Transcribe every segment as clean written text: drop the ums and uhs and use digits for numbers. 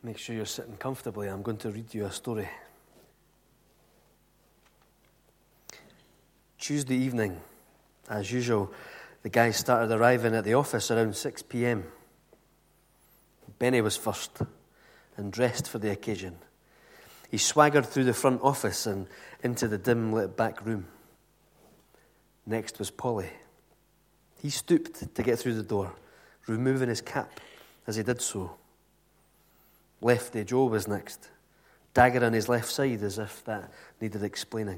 Make sure you're sitting comfortably. I'm going to read you a story. Tuesday evening, as usual, the guys started arriving at the office around 6 p.m. Benny was first and dressed for the occasion. He swaggered through the front office and into the dim-lit back room. Next was Polly. He stooped to get through the door, removing his cap as he did so. Lefty Joe was next, dagger on his left side as if that needed explaining.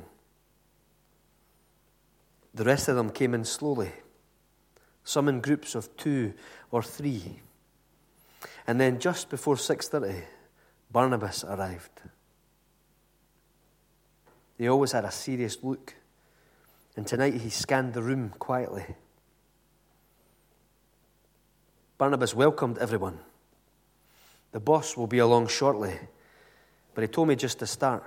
The rest of them came in slowly, some in groups of 2 or 3. And then just before 6:30, Barnabas arrived. He always had a serious look, and tonight he scanned the room quietly. Barnabas welcomed everyone. The boss will be along shortly, but he told me just to start.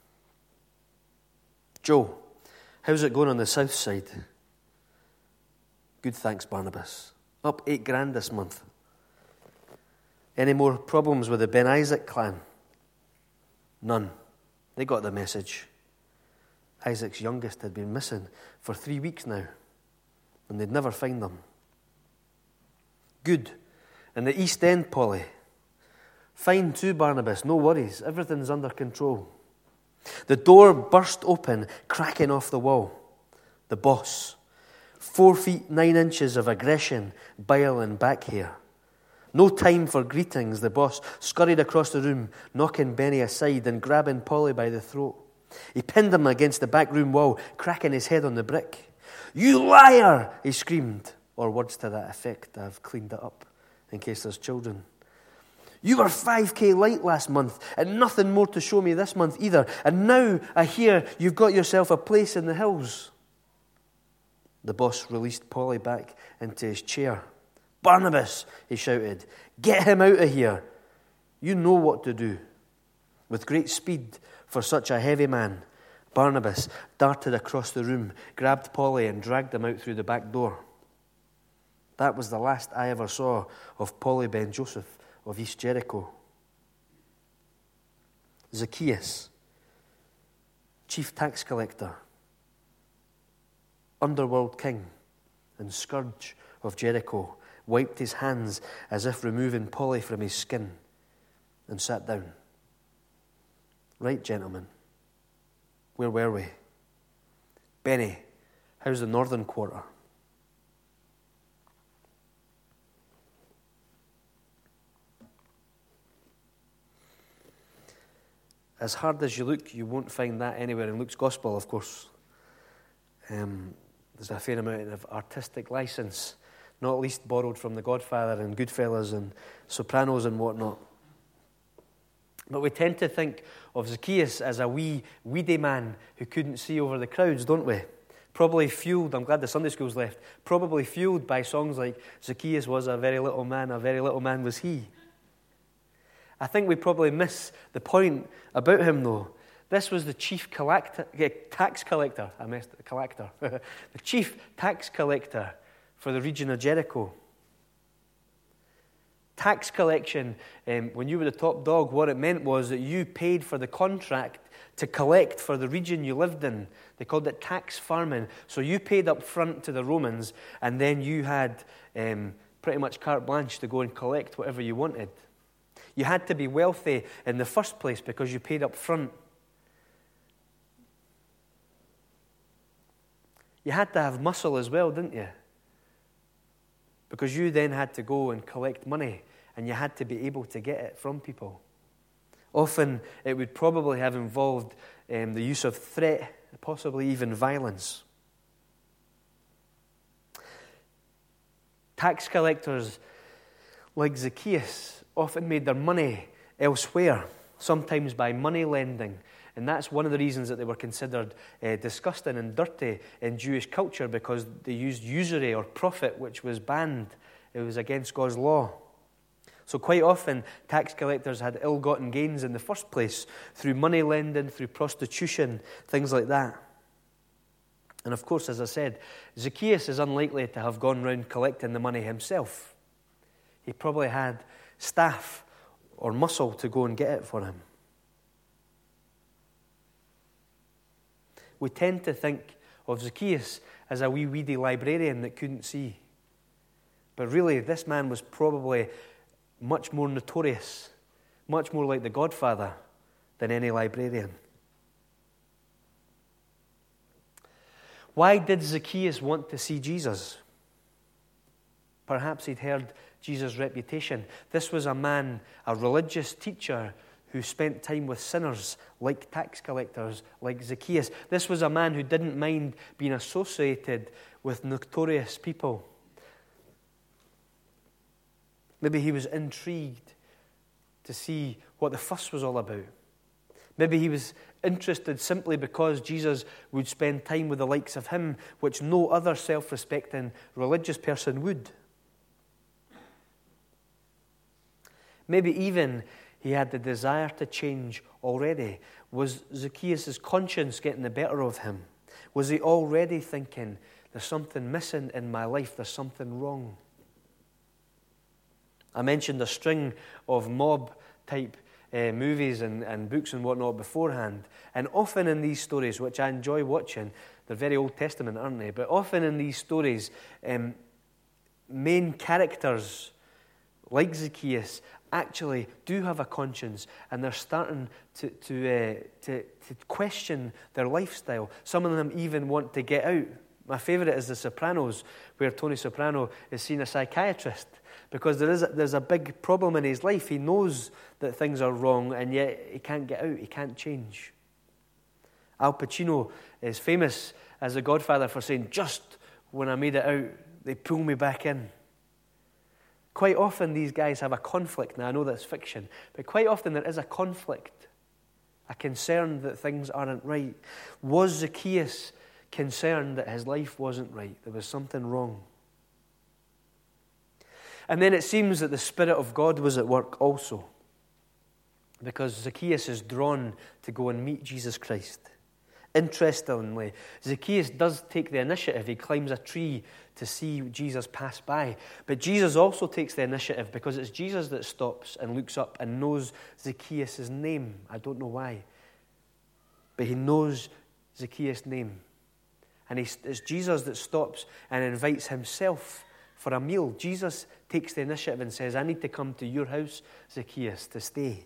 Joe, how's it going on the south side? Good, thanks, Barnabas. Up $8,000 this month. Any more problems with the Ben Isaac clan? None. They got the message. Isaac's youngest had been missing for 3 weeks now, and they'd never find them. Good. And the East End, Polly? Fine too, Barnabas. No worries. Everything's under control. The door burst open, cracking off the wall. The boss. 4 feet 9 inches of aggression, bile and back hair. No time for greetings. The boss scurried across the room, knocking Benny aside and grabbing Polly by the throat. He pinned him against the back room wall, cracking his head on the brick. You liar, he screamed. Or words to that effect. I've cleaned it up in case there's children. You were 5K light last month, and nothing more to show me this month either. And now I hear you've got yourself a place in the hills. The boss released Polly back into his chair. Barnabas, he shouted, get him out of here. You know what to do. With great speed for such a heavy man, Barnabas darted across the room, grabbed Polly and dragged him out through the back door. That was the last I ever saw of Polly Ben Joseph of East Jericho. Zacchaeus, chief tax collector, underworld king, and scourge of Jericho, wiped his hands as if removing Polly from his skin, and sat down. Right, gentlemen, where were we? Benny, how's the northern quarter? As hard as you look, you won't find that anywhere in Luke's Gospel, of course. There's a fair amount of artistic license, not least borrowed from The Godfather and Goodfellas and Sopranos and whatnot. But we tend to think of Zacchaeus as a wee, weedy man who couldn't see over the crowds, don't we? Probably fueled, I'm glad the Sunday school's left, probably fueled by songs like Zacchaeus was a very little man was he. I think we probably miss the point about him, though. This was the chief tax collector. The chief tax collector for the region of Jericho. Tax collection, when you were the top dog, what it meant was that you paid for the contract to collect for the region you lived in. They called it tax farming. So you paid up front to the Romans, and then you had pretty much carte blanche to go and collect whatever you wanted. You had to be wealthy in the first place because you paid up front. You had to have muscle as well, didn't you? Because you then had to go and collect money, and you had to be able to get it from people. Often it would probably have involved the use of threat, possibly even violence. Tax collectors like Zacchaeus often made their money elsewhere, sometimes by money lending. And that's one of the reasons that they were considered disgusting and dirty in Jewish culture, because they used usury or profit, which was banned. It was against God's law. So quite often, tax collectors had ill-gotten gains in the first place through money lending, through prostitution, things like that. And of course, as I said, Zacchaeus is unlikely to have gone round collecting the money himself. He probably had staff or muscle to go and get it for him. We tend to think of Zacchaeus as a wee weedy librarian that couldn't see. But really, this man was probably much more notorious, much more like the Godfather than any librarian. Why did Zacchaeus want to see Jesus? Perhaps he'd heard Jesus' reputation. This was a man, a religious teacher, who spent time with sinners, like tax collectors, like Zacchaeus. This was a man who didn't mind being associated with notorious people. Maybe he was intrigued to see what the fuss was all about. Maybe he was interested simply because Jesus would spend time with the likes of him, which no other self-respecting religious person would. Maybe even he had the desire to change already. Was Zacchaeus' conscience getting the better of him? Was he already thinking, there's something missing in my life, there's something wrong? I mentioned a string of mob-type movies and books and whatnot beforehand. And often in these stories, which I enjoy watching, they're very Old Testament, aren't they? But often in these stories, main characters like Zacchaeus actually do have a conscience, and they're starting to question their lifestyle. Some of them even want to get out. My favourite is The Sopranos, where Tony Soprano is seen a psychiatrist because there's a big problem in his life. He knows that things are wrong, and yet he can't get out. He can't change. Al Pacino is famous as the Godfather for saying, just when I made it out, they pull me back in. Quite often these guys have a conflict. Now I know that's fiction, but quite often there is a conflict, a concern that things aren't right. Was Zacchaeus concerned that his life wasn't right? There was something wrong. And then it seems that the Spirit of God was at work also, because Zacchaeus is drawn to go and meet Jesus Christ. Interestingly, Zacchaeus does take the initiative. He climbs a tree to see Jesus pass by. But Jesus also takes the initiative because it's Jesus that stops and looks up and knows Zacchaeus' name. I don't know why. But he knows Zacchaeus' name. And it's Jesus that stops and invites himself for a meal. Jesus takes the initiative and says, I need to come to your house, Zacchaeus, to stay.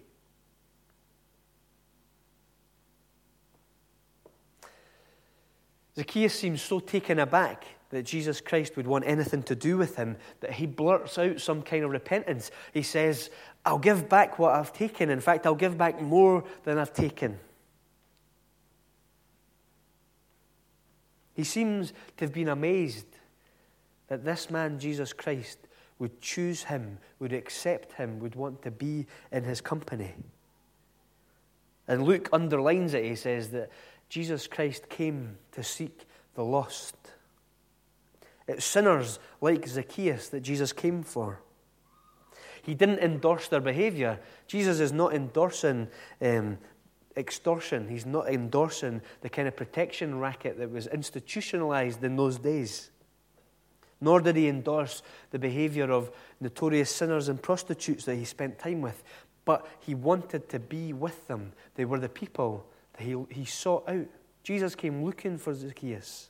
Zacchaeus seems so taken aback that Jesus Christ would want anything to do with him that he blurts out some kind of repentance. He says, I'll give back what I've taken. In fact, I'll give back more than I've taken. He seems to have been amazed that this man, Jesus Christ, would choose him, would accept him, would want to be in his company. And Luke underlines it. He says that Jesus Christ came to seek the lost. It's sinners like Zacchaeus that Jesus came for. He didn't endorse their behavior. Jesus is not endorsing extortion. He's not endorsing the kind of protection racket that was institutionalized in those days. Nor did he endorse the behavior of notorious sinners and prostitutes that he spent time with. But he wanted to be with them. They were the people that he sought out. Jesus came looking for Zacchaeus.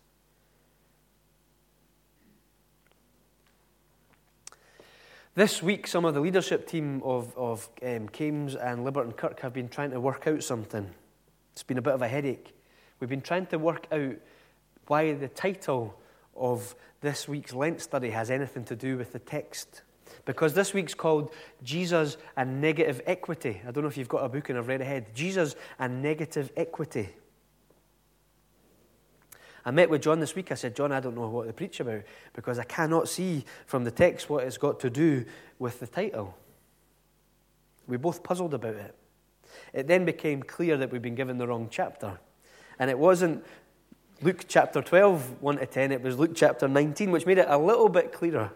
This week, some of the leadership team of Kames and Liberton Kirk have been trying to work out something. It's been a bit of a headache. We've been trying to work out why the title of this week's Lent study has anything to do with the text. Because this week's called Jesus and Negative Equity. I don't know if you've got a book and I've read ahead. Jesus and Negative Equity. I met with John this week. I said, John, I don't know what to preach about because I cannot see from the text what it's got to do with the title. We both puzzled about it. It then became clear that we'd been given the wrong chapter. And it wasn't Luke chapter 12, 1 to 10. It was Luke chapter 19, which made it a little bit clearer.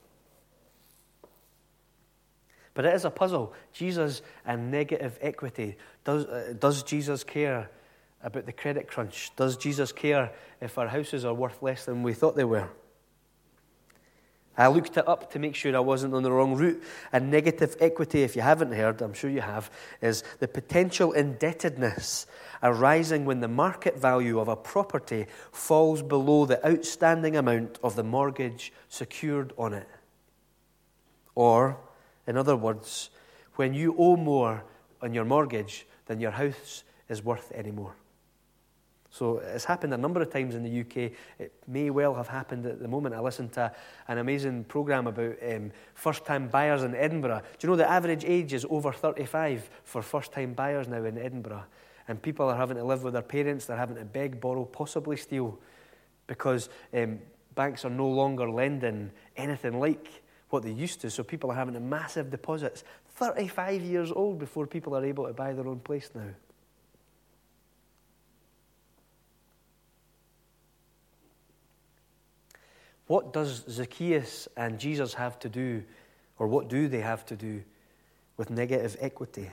But it is a puzzle. Jesus and negative equity. Does Jesus care about the credit crunch? Does Jesus care if our houses are worth less than we thought they were? I looked it up to make sure I wasn't on the wrong route. And negative equity, if you haven't heard, I'm sure you have, is the potential indebtedness arising when the market value of a property falls below the outstanding amount of the mortgage secured on it. Or, in other words, when you owe more on your mortgage than your house is worth anymore. So it's happened a number of times in the UK. It may well have happened at the moment. I listened to an amazing programme about first-time buyers in Edinburgh. Do you know the average age is over 35 for first-time buyers now in Edinburgh? And people are having to live with their parents. They're having to beg, borrow, possibly steal, because banks are no longer lending anything like what they used to. So people are having massive deposits. 35 years old before people are able to buy their own place now. What does Zacchaeus and Jesus have to do, or what do they have to do with negative equity?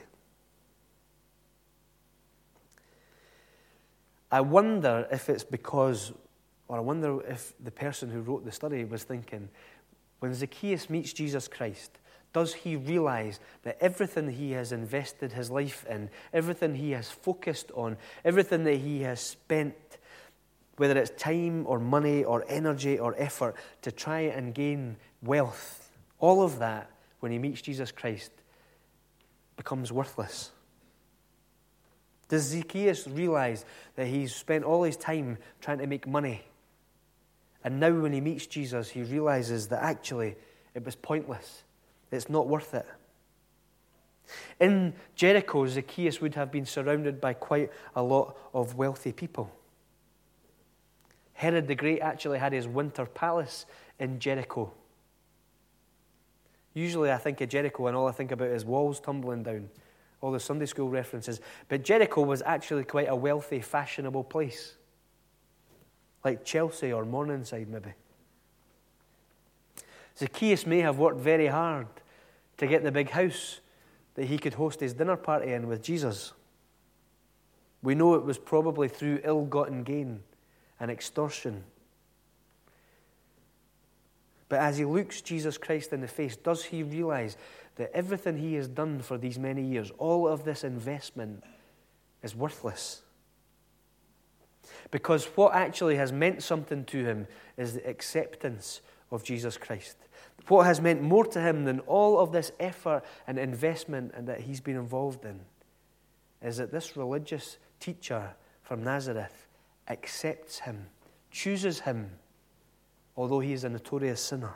I wonder if it's because, or I wonder if the person who wrote the study was thinking, when Zacchaeus meets Jesus Christ, does he realize that everything he has invested his life in, everything he has focused on, everything that he has spent, whether it's time or money or energy or effort to try and gain wealth, all of that, when he meets Jesus Christ, becomes worthless? Does Zacchaeus realize that he's spent all his time trying to make money, and now when he meets Jesus, he realizes that actually it was pointless? It's not worth it. In Jericho, Zacchaeus would have been surrounded by quite a lot of wealthy people. Herod the Great actually had his winter palace in Jericho. Usually I think of Jericho and all I think about is walls tumbling down, all the Sunday school references. But Jericho was actually quite a wealthy, fashionable place. Like Chelsea or Morningside maybe. Zacchaeus may have worked very hard to get the big house that he could host his dinner party in with Jesus. We know it was probably through ill-gotten gain and extortion. But as he looks Jesus Christ in the face, does he realize that everything he has done for these many years, all of this investment, is worthless? Because what actually has meant something to him is the acceptance of Jesus Christ. What has meant more to him than all of this effort and investment and that he's been involved in is that this religious teacher from Nazareth accepts him, chooses him, although he is a notorious sinner.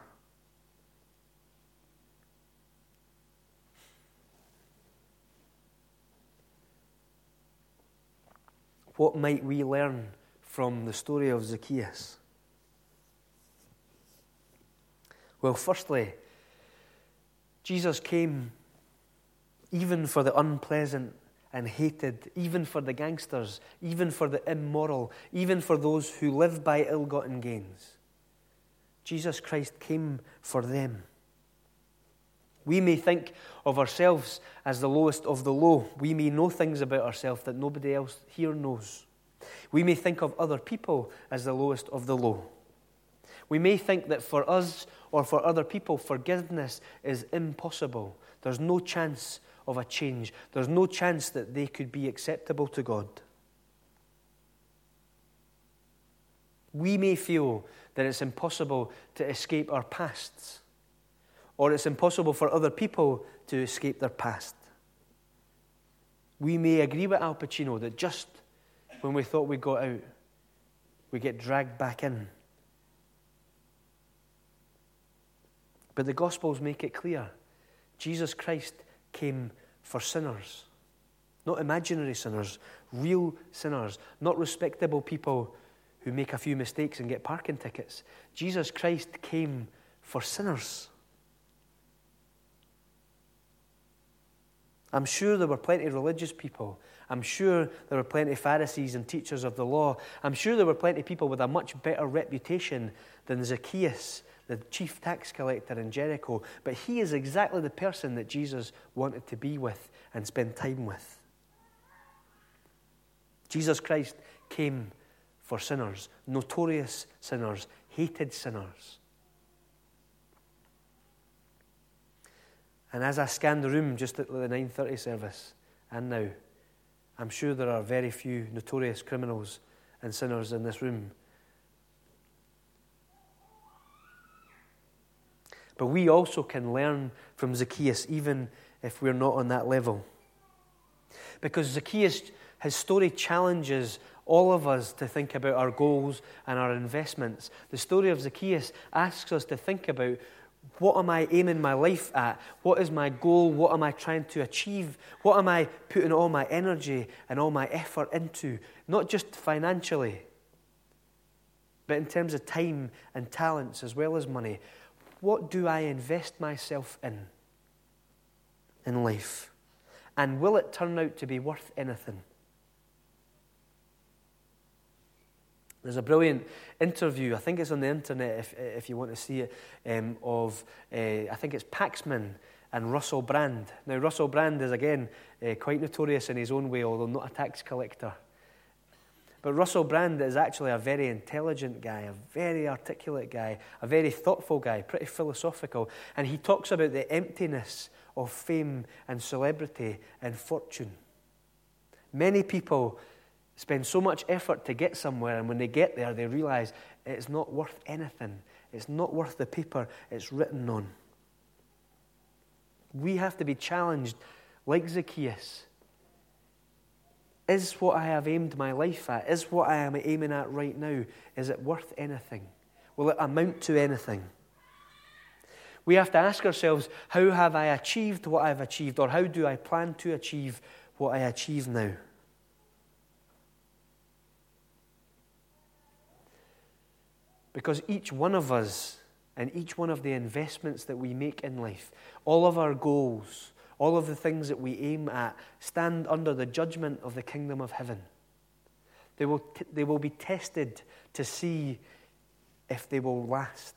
What might we learn from the story of Zacchaeus? Well, firstly, Jesus came even for the unpleasant and hated, even for the gangsters, even for the immoral, even for those who live by ill-gotten gains. Jesus Christ came for them. We may think of ourselves as the lowest of the low. We may know things about ourselves that nobody else here knows. We may think of other people as the lowest of the low. We may think that for us or for other people, forgiveness is impossible. There's no chance of a change. There's no chance that they could be acceptable to God. We may feel that it's impossible to escape our pasts, or it's impossible for other people to escape their past. We may agree with Al Pacino that just when we thought we got out, we get dragged back in. But the Gospels make it clear. Jesus Christ came for sinners. Not imaginary sinners, real sinners. Not respectable people who make a few mistakes and get parking tickets. Jesus Christ came for sinners. I'm sure there were plenty of religious people. I'm sure there were plenty of Pharisees and teachers of the law. I'm sure there were plenty of people with a much better reputation than Zacchaeus, the chief tax collector in Jericho. But he is exactly the person that Jesus wanted to be with and spend time with. Jesus Christ came for sinners, notorious sinners, hated sinners. And as I scanned the room just at the 9:30 service, and now, I'm sure there are very few notorious criminals and sinners in this room. But we also can learn from Zacchaeus, even if we're not on that level. Because Zacchaeus, his story challenges all of us to think about our goals and our investments. The story of Zacchaeus asks us to think about, what am I aiming my life at? What is my goal? What am I trying to achieve? What am I putting all my energy and all my effort into? Not just financially, but in terms of time and talents as well as money. What do I invest myself in life? And will it turn out to be worth anything? There's a brilliant interview, I think it's on the internet if you want to see it, I think it's Paxman and Russell Brand. Now, Russell Brand is, again, quite notorious in his own way, although not a tax collector. But Russell Brand is actually a very intelligent guy, a very articulate guy, a very thoughtful guy, pretty philosophical. And he talks about the emptiness of fame and celebrity and fortune. Many people spend so much effort to get somewhere, and when they get there, they realize it's not worth anything. It's not worth the paper it's written on. We have to be challenged like Zacchaeus. Is what I have aimed my life at, is what I am aiming at right now, is it worth anything? Will it amount to anything? We have to ask ourselves, how have I achieved what I've achieved, or how do I plan to achieve what I achieve now? Because each one of us and each one of the investments that we make in life, all of our goals, all of the things that we aim at, stand under the judgment of the kingdom of heaven. They will be tested to see if they will last.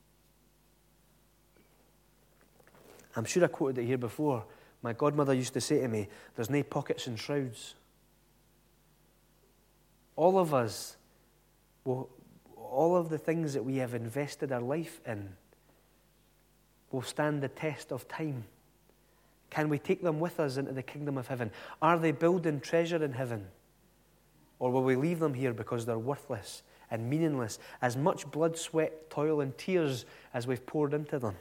I'm sure I quoted it here before. My godmother used to say to me, there's no pockets and shrouds. All of us all of the things that we have invested our life in will stand the test of time. Can we take them with us into the kingdom of heaven? Are they building treasure in heaven? Or will we leave them here because they're worthless and meaningless, as much blood, sweat, toil, and tears as we've poured into them?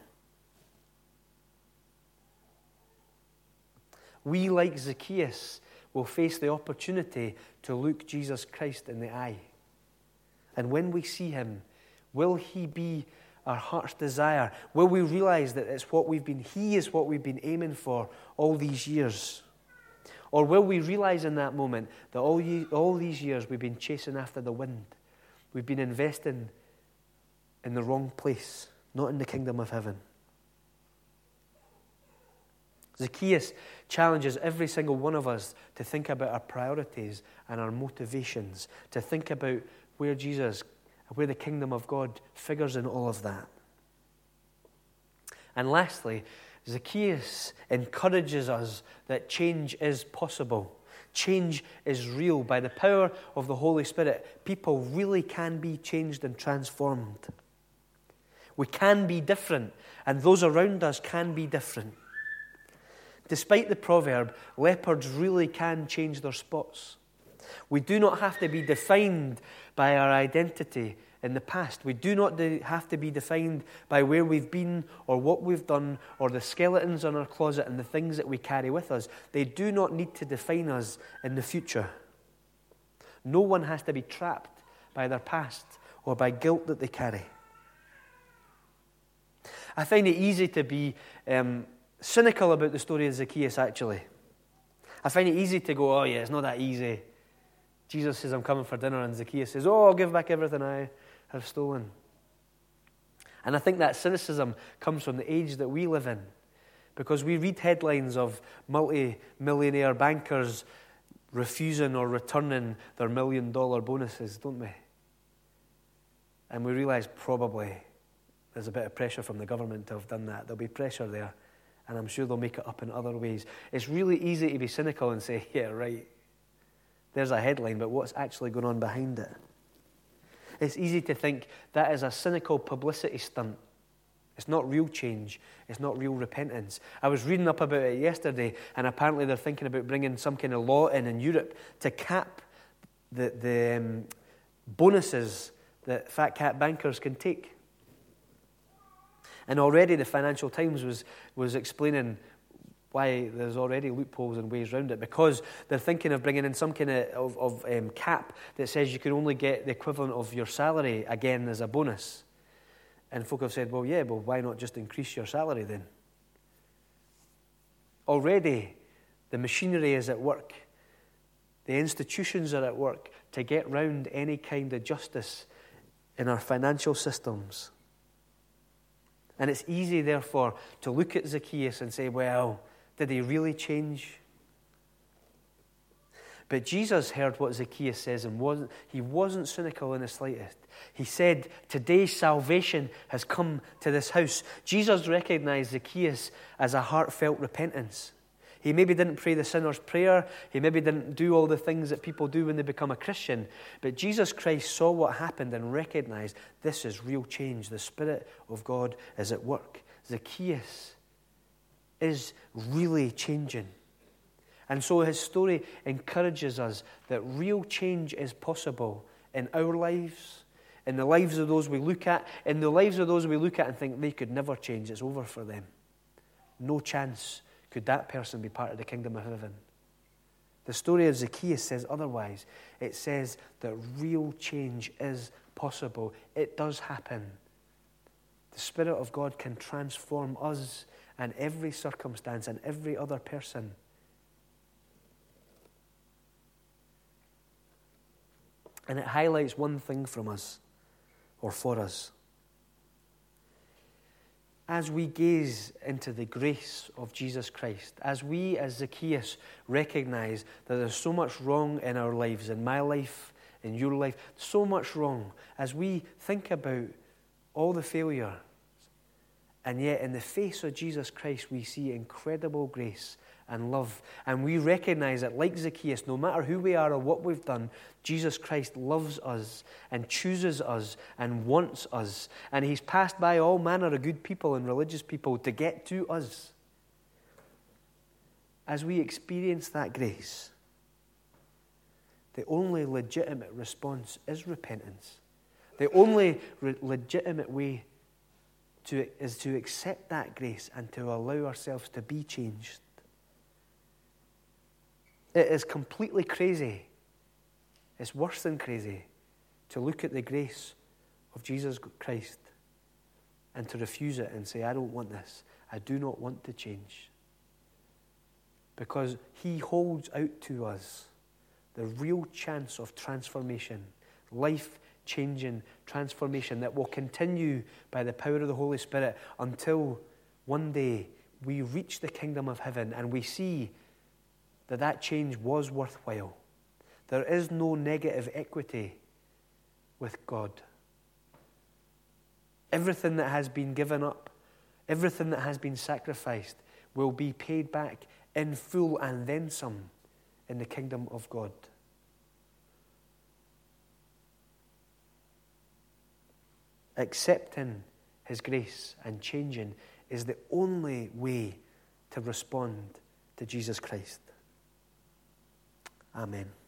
We, like Zacchaeus, will face the opportunity to look Jesus Christ in the eye. And when we see him, will he be our heart's desire? Will we realize that he is what we've been aiming for all these years? Or will we realize in that moment that all these years we've been chasing after the wind? We've been investing in the wrong place, not in the kingdom of heaven. Zacchaeus challenges every single one of us to think about our priorities and our motivations, to think about where the kingdom of God figures in all of that. And lastly, Zacchaeus encourages us that change is possible. Change is real. By the power of the Holy Spirit, people really can be changed and transformed. We can be different, and those around us can be different. Despite the proverb, leopards really can change their spots. We do not have to be defined by our identity in the past. We do not have to be defined by where we've been or what we've done or the skeletons in our closet and the things that we carry with us. They do not need to define us in the future. No one has to be trapped by their past or by guilt that they carry. I find it easy to be cynical about the story of Zacchaeus, actually. I find it easy to go, oh yeah, it's not that easy. Jesus says, I'm coming for dinner, and Zacchaeus says, oh, I'll give back everything I have stolen. And I think that cynicism comes from the age that we live in, because we read headlines of multi-millionaire bankers refusing or returning their $1 million bonuses, don't we? And we realize probably there's a bit of pressure from the government to have done that. There'll be pressure there, and I'm sure they'll make it up in other ways. It's really easy to be cynical and say, yeah, right, there's a headline, but what's actually going on behind it? It's easy to think that is a cynical publicity stunt. It's not real change. It's not real repentance. I was reading up about it yesterday, and apparently they're thinking about bringing some kind of law in Europe to cap the bonuses that fat cat bankers can take. And already the Financial Times was explaining why there's already loopholes and ways around it, because they're thinking of bringing in some kind of cap that says you can only get the equivalent of your salary again as a bonus. And folk have said, well, why not just increase your salary then? Already the machinery is at work. The institutions are at work to get round any kind of justice in our financial systems. And it's easy, therefore, to look at Zacchaeus and say, well, did he really change? But Jesus heard what Zacchaeus says and he wasn't cynical in the slightest. He said, today salvation has come to this house. Jesus recognized Zacchaeus as a heartfelt repentance. He maybe didn't pray the sinner's prayer. He maybe didn't do all the things that people do when they become a Christian. But Jesus Christ saw what happened and recognized this is real change. The Spirit of God is at work. Zacchaeus is really changing. And so his story encourages us that real change is possible in our lives, in the lives of those we look at, in the lives of those we look at and think they could never change. It's over for them. No chance could that person be part of the kingdom of heaven. The story of Zacchaeus says otherwise. It says that real change is possible. It does happen. The Spirit of God can transform us and every circumstance and every other person. And it highlights one thing from us, or for us. As we gaze into the grace of Jesus Christ, as we as Zacchaeus recognize that there's so much wrong in our lives, in my life, in your life, so much wrong, as we think about all the failure, and yet in the face of Jesus Christ we see incredible grace and love. And we recognize that, like Zacchaeus, no matter who we are or what we've done, Jesus Christ loves us and chooses us and wants us. And he's passed by all manner of good people and religious people to get to us. As we experience that grace, the only legitimate response is repentance. The only legitimate way is to accept that grace and to allow ourselves to be changed. It is completely crazy. It's worse than crazy to look at the grace of Jesus Christ and to refuse it and say, I don't want this. I do not want to change. Because he holds out to us the real chance of transformation, life-changing transformation that will continue by the power of the Holy Spirit until one day we reach the kingdom of heaven and we see that change was worthwhile. There is no negative equity with God. Everything that has been given up, everything that has been sacrificed will be paid back in full and then some in the kingdom of God. Accepting his grace and changing is the only way to respond to Jesus Christ. Amen.